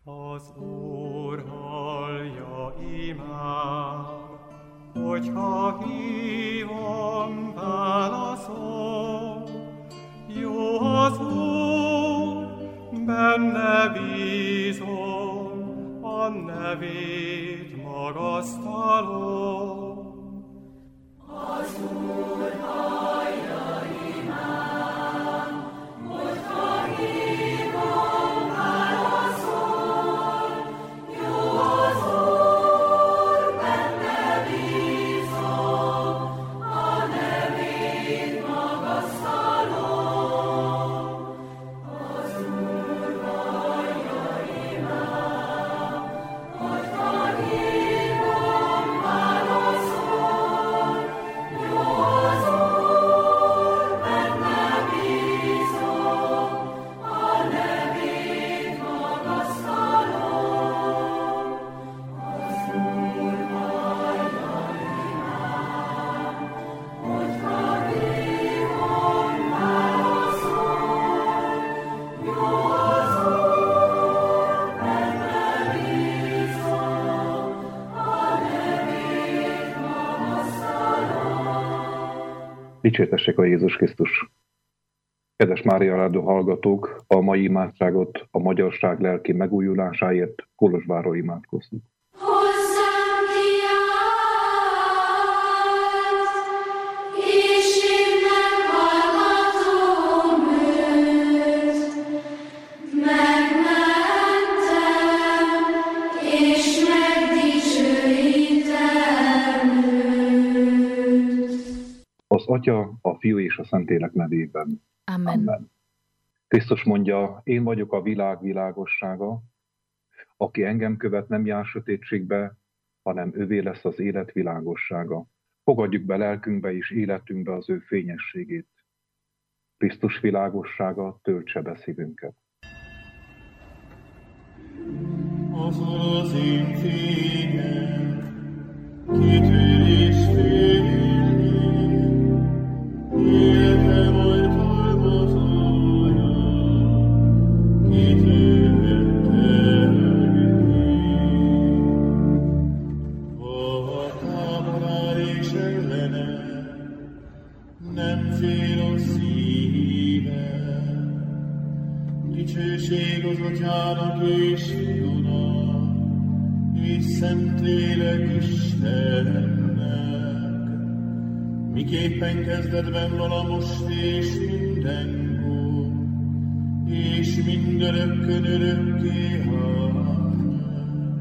Az Úr hallja imám, hogyha hívom, válaszol. Jó az Úr, benne bízom, a nevét magasztalom. Az Úr hallja imám, hogyha hívom, válaszol. Jó az Úr, benne bízom, a nevét magasztalom. Az Úr hallja imám, hogyha hívom, válaszol. Jó az Úr, benne bízom, a nevét magasztalom. Az Úr hallja imám, hogyha hívom, válaszol. Jó az Úr, benne bízom, a nevét magasztalom. Dicsértessék a Jézus Krisztus! Kedves Mária Rádió hallgatók, a mai imádságot a magyarság lelki megújulásáért Kolozsvárról imádkozunk. Hozzám kiállt, és én meghallgatom őt. Megmentem, és megdicsőítem őt. Az Atya, a Fiú és a Szentlélek nevében. Amen. Amen. Krisztus mondja, én vagyok a világ világossága, aki engem követ, nem jár sötétségbe, hanem övé lesz az élet világossága. Fogadjuk be lelkünkbe és életünkbe az ő fényességét. Krisztus világossága töltse be szívünket. Az az én fényem, kitűr és félni, élete majd halmazója, kitűr terülni. Ha támadál és ellene, nem fél a szívem. Dicsőség az Atyának és Fiúnak, és Szentlélek Istennek, miképpen kezdetben van a most és mindenkor, és mindörökkön örökké. Amen.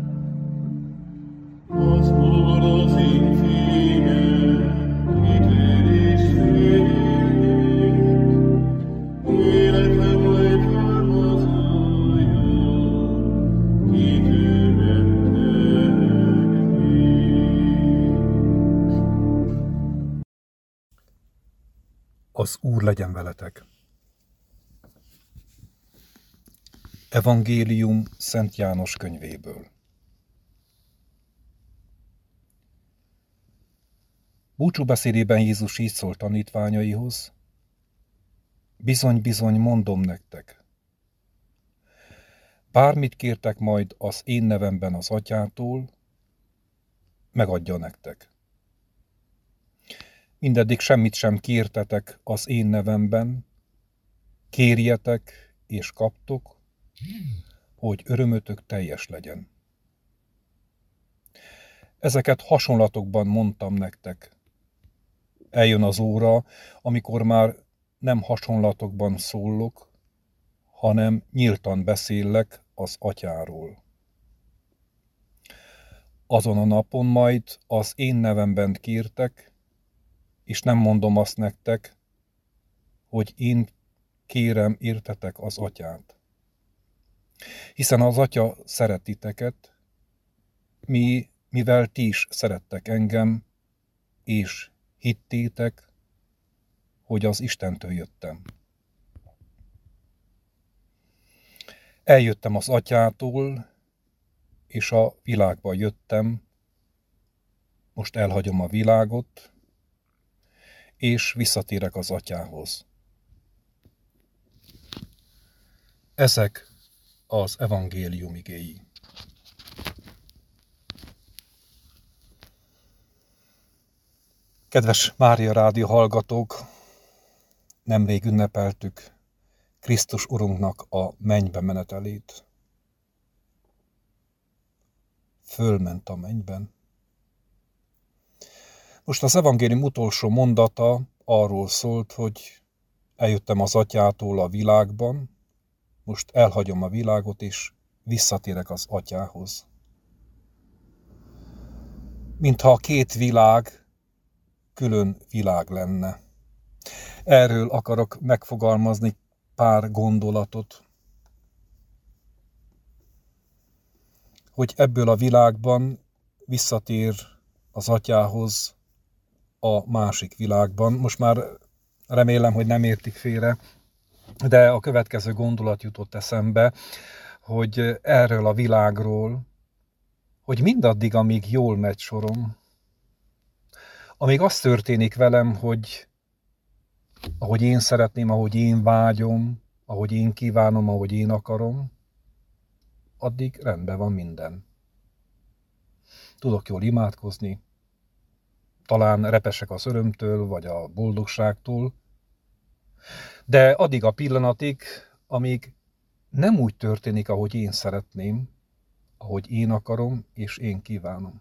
Az Úr az én fényem, kitűr és félni, életem majd halmazója, kitűr terülni. Az Úr legyen veletek! Evangélium Szent János könyvéből. Búcsúbeszédében Jézus így szólt tanítványaihoz: bizony-bizony mondom nektek, bármit kértek majd az én nevemben az Atyától, megadja nektek. Mindeddig semmit sem kértetek az én nevemben, kérjetek és kaptok, hogy örömötök teljes legyen. Ezeket hasonlatokban mondtam nektek. Eljön az óra, amikor már nem hasonlatokban szólok, hanem nyíltan beszélek az Atyáról. Azon a napon majd az én nevemben kértek, és nem mondom azt nektek, hogy én kérem értetek az Atyát. Hiszen az Atya szeret titeket, mivel ti is szerettek engem, és hittétek, hogy az Istentől jöttem. Eljöttem az Atyától, és a világba jöttem, most elhagyom a világot, és visszatérek az Atyához. Ezek az evangélium igéi. Kedves Mária Rádió hallgatók, nemrég ünnepeltük Krisztus Urunknak a mennybe menetelét. Fölment a mennyben. Most az evangélium utolsó mondata arról szólt, hogy eljöttem az Atyától a világban, most elhagyom a világot, és visszatérek az Atyához. Mintha a két világ külön világ lenne. Erről akarok megfogalmazni pár gondolatot, hogy ebből a világban visszatér az Atyához a másik világban. Most már remélem, hogy nem értik félre, de a következő gondolat jutott eszembe, hogy erről a világról, hogy mindaddig, amíg jól megy sorom, amíg az történik velem, hogy ahogy én szeretném, ahogy én vágyom, ahogy én kívánom, ahogy én akarom, addig rendben van minden. Tudok jól imádkozni, talán repesek az örömtől, vagy a boldogságtól, de addig a pillanatig, amíg nem úgy történik, ahogy én szeretném, ahogy én akarom, és én kívánom.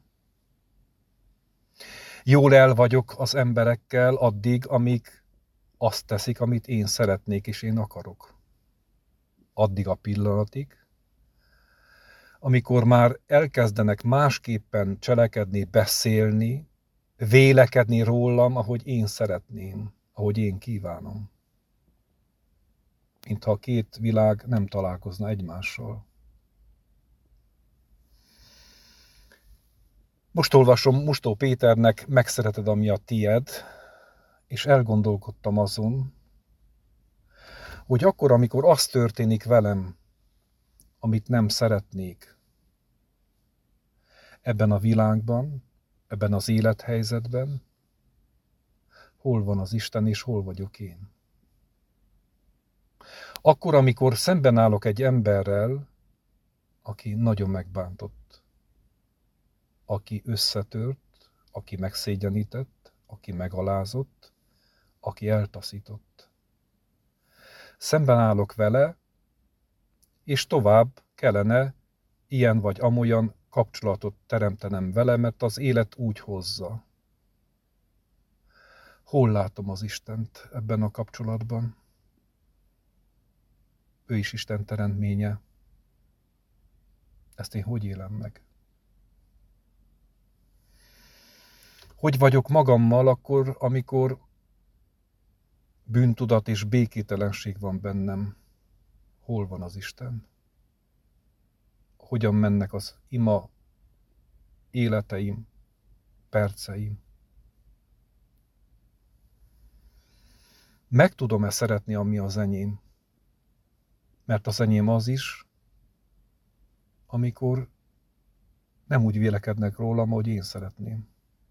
Jól el vagyok az emberekkel addig, amíg azt teszik, amit én szeretnék, és én akarok. Addig a pillanatig, amikor már elkezdenek másképpen cselekedni, beszélni, vélekedni rólam, ahogy én szeretném, ahogy én kívánom. Mintha a két világ nem találkozna egymással. Most olvasom Mustó Péternek Megszereted, ami a tied, és elgondolkodtam azon, hogy akkor, amikor az történik velem, amit nem szeretnék ebben a világban, ebben az élethelyzetben, hol van az Isten, és hol vagyok én? Akkor, amikor szemben állok egy emberrel, aki nagyon megbántott, aki összetört, aki megszégyenített, aki megalázott, aki eltaszított. Szemben állok vele, és tovább kellene ilyen vagy amolyan kapcsolatot teremtenem vele, mert az élet úgy hozza. Hol látom az Istent ebben a kapcsolatban? Ő is Isten teremtménye. Ezt én hogy élem meg? Hogy vagyok magammal akkor, amikor bűntudat és békételenség van bennem? Hol van az Isten? Hogyan mennek az ima életeim, perceim? Meg tudom-e szeretni, ami az enyém? Mert az enyém az is, amikor nem úgy vélekednek rólam, ahogy én szeretném.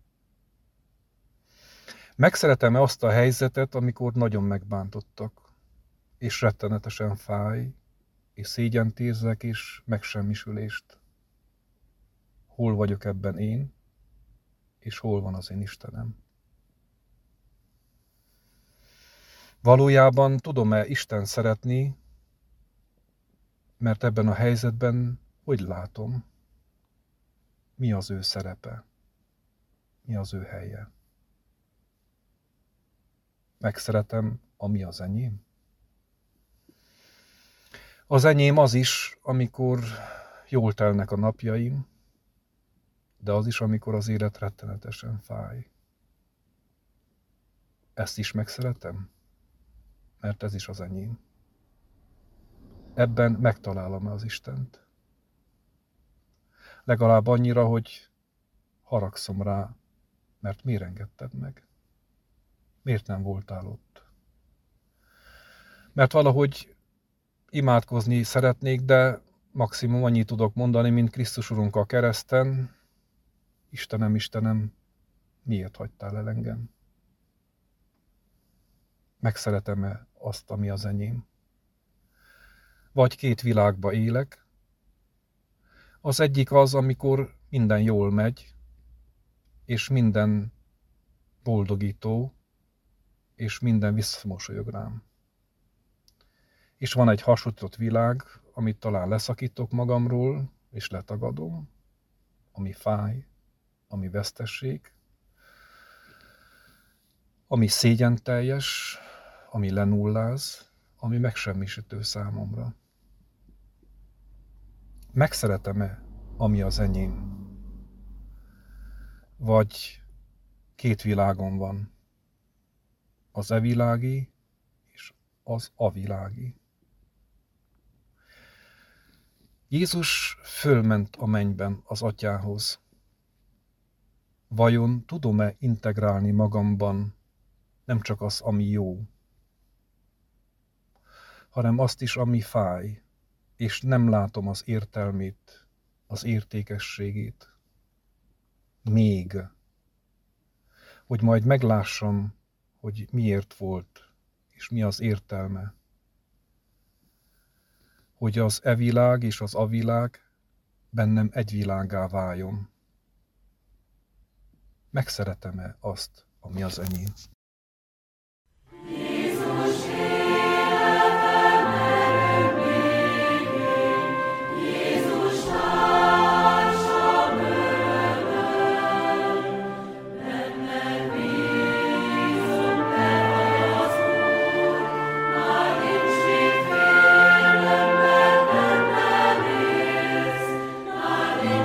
Megszeretem-e azt a helyzetet, amikor nagyon megbántottak, és rettenetesen fáj, és szégyent érzek, és megsemmisülést? Hol vagyok ebben én, és hol van az én Istenem? Valójában tudom-e Isten szeretni, mert ebben a helyzetben hogy látom? Mi az ő szerepe? Mi az ő helye? Megszeretem, ami az enyém? Az enyém az is, amikor jól telnek a napjaim, de az is, amikor az élet rettenetesen fáj. Ezt is megszeretem, mert ez is az enyém. Ebben megtalálom-e az Istent? Legalább annyira, hogy haragszom rá, mert miért engedted meg? Miért nem voltál ott? Mert valahogy imádkozni szeretnék, de maximum annyit tudok mondani, mint Krisztus Urunk a kereszten: Istenem, Istenem, miért hagytál el engem? Megszeretem-e azt, ami az enyém? Vagy két világba élek. Az egyik az, amikor minden jól megy, és minden boldogító, és minden visszamosolyog rám. És van egy hasonlított világ, amit talán leszakítok magamról, és letagadom, ami fáj, ami vesztesség, ami szégyenteljes, ami lenulláz, ami megsemmisítő számomra. Megszeretem-e, ami az enyém? Vagy két világom van, az e-világi és az a-világi. Jézus fölment a mennyben az Atyához. Vajon tudom-e integrálni magamban nem csak az, ami jó, hanem azt is, ami fáj, és nem látom az értelmét, az értékességét. Még, hogy majd meglássam, hogy miért volt, és mi az értelme. Hogy az e-világ és az a-világ bennem egy világgá váljon. Megszeretem-e azt, ami az enyém?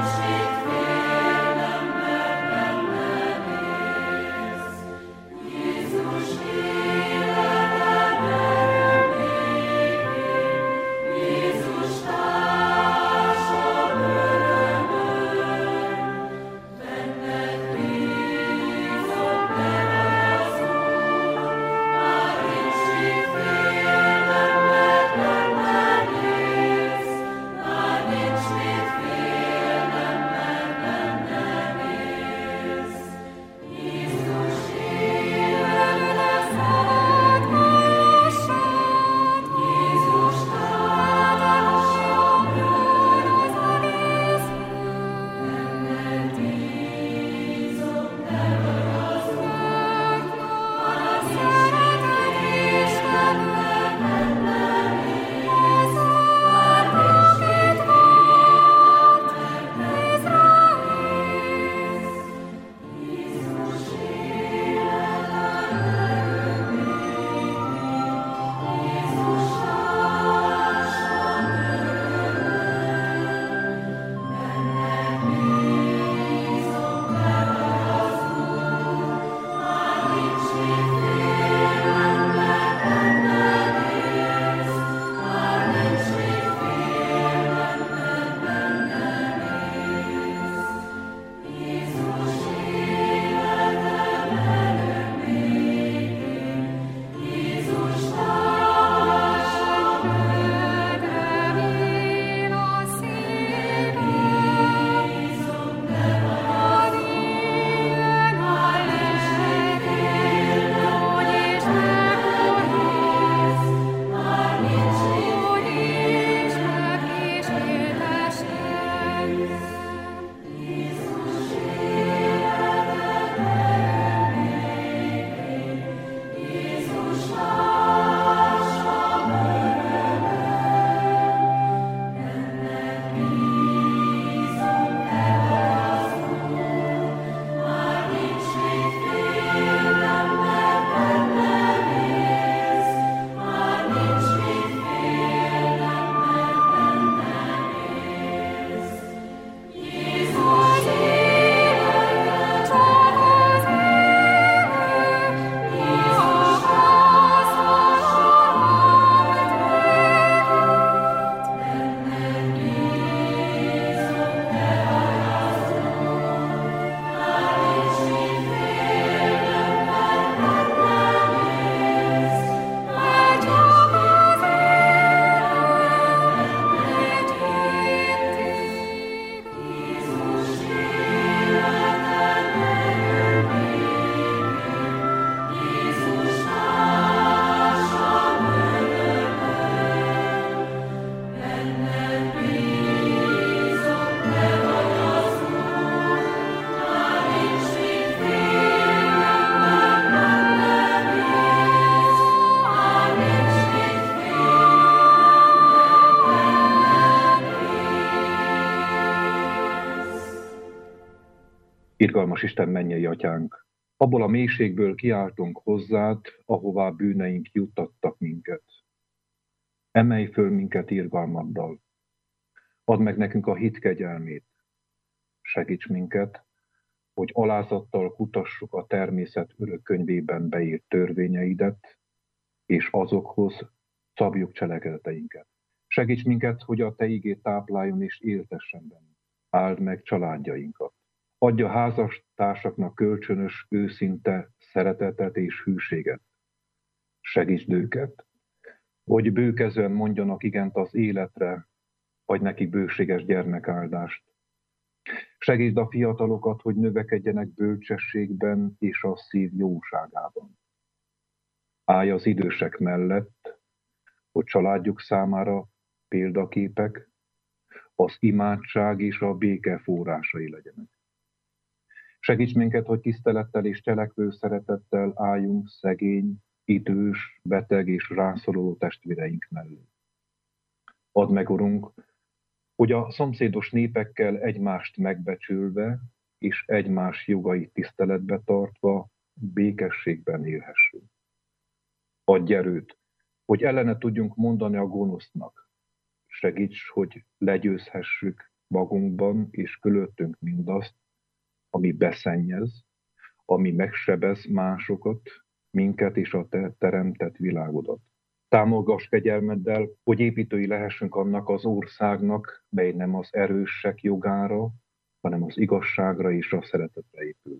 Jézus Irgalmas Isten, mennyei atyánk, abból a mélységből kiáltunk hozzád, ahová bűneink juttattak minket. Emelj föl minket irgalmaddal. Add meg nekünk a hit kegyelmét. Segíts minket, hogy alázattal kutassuk a természet örök könyvében beírt törvényeidet, és azokhoz szabjuk cselekedeteinket. Segíts minket, hogy a Te igét tápláljon és éltessen bennünk. Áld meg családjainkat. Adj a házastársaknak kölcsönös, őszinte szeretetet és hűséget. Segítsd őket, hogy bőkezően mondjanak igent az életre, adj nekik bőséges gyermekáldást. Segítsd a fiatalokat, hogy növekedjenek bölcsességben és a szív jóságában. Állj az idősek mellett, hogy családjuk számára példaképek, az imádság és a béke forrásai legyenek. Segíts minket, hogy tisztelettel és cselekvő szeretettel álljunk szegény, idős, beteg és rászoruló testvéreink mellé. Add meg, Urunk, hogy a szomszédos népekkel egymást megbecsülve és egymás jogait tiszteletbe tartva békességben élhessünk. Adj erőt, hogy ellene tudjunk mondani a gonosznak. Segíts, hogy legyőzhessük magunkban és körülöttünk mindazt, ami beszennyez, ami megsebez másokat, minket és a Te teremtett világodat. Támogass kegyelmeddel, hogy építői lehessünk annak az országnak, mely nem az erősek jogára, hanem az igazságra és a szeretetre épül.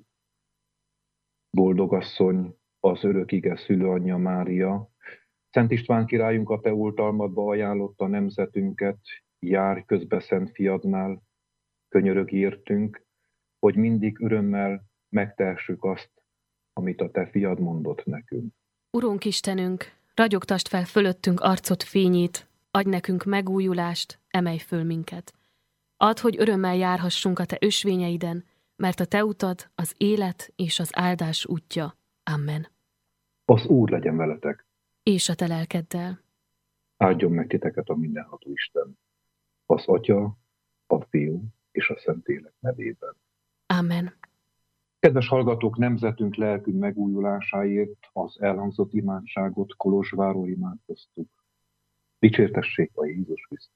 Boldog asszony, az örök ige szülőanyja Mária, Szent István királyunk a Te oltalmadba ajánlotta nemzetünket, járj közbe Szent Fiadnál, könyörög értünk, hogy mindig örömmel megtehessük azt, amit a Te Fiad mondott nekünk. Urunk Istenünk, ragyogtasd fel fölöttünk arcod fényét, adj nekünk megújulást, emelj föl minket. Add, hogy örömmel járhassunk a Te ösvényeiden, mert a Te utad az élet és az áldás útja. Amen. Az Úr legyen veletek. És a Te lelkeddel. Áldjon meg titeket a mindenható Isten, az Atya, a Fiú és a Szentlélek nevében. Amen. Kedves hallgatók, nemzetünk, lelkünk megújulásáért az elhangzott imádságot Kolozsvárról imádkoztuk. Dicsértessék a Jézus Krisztus.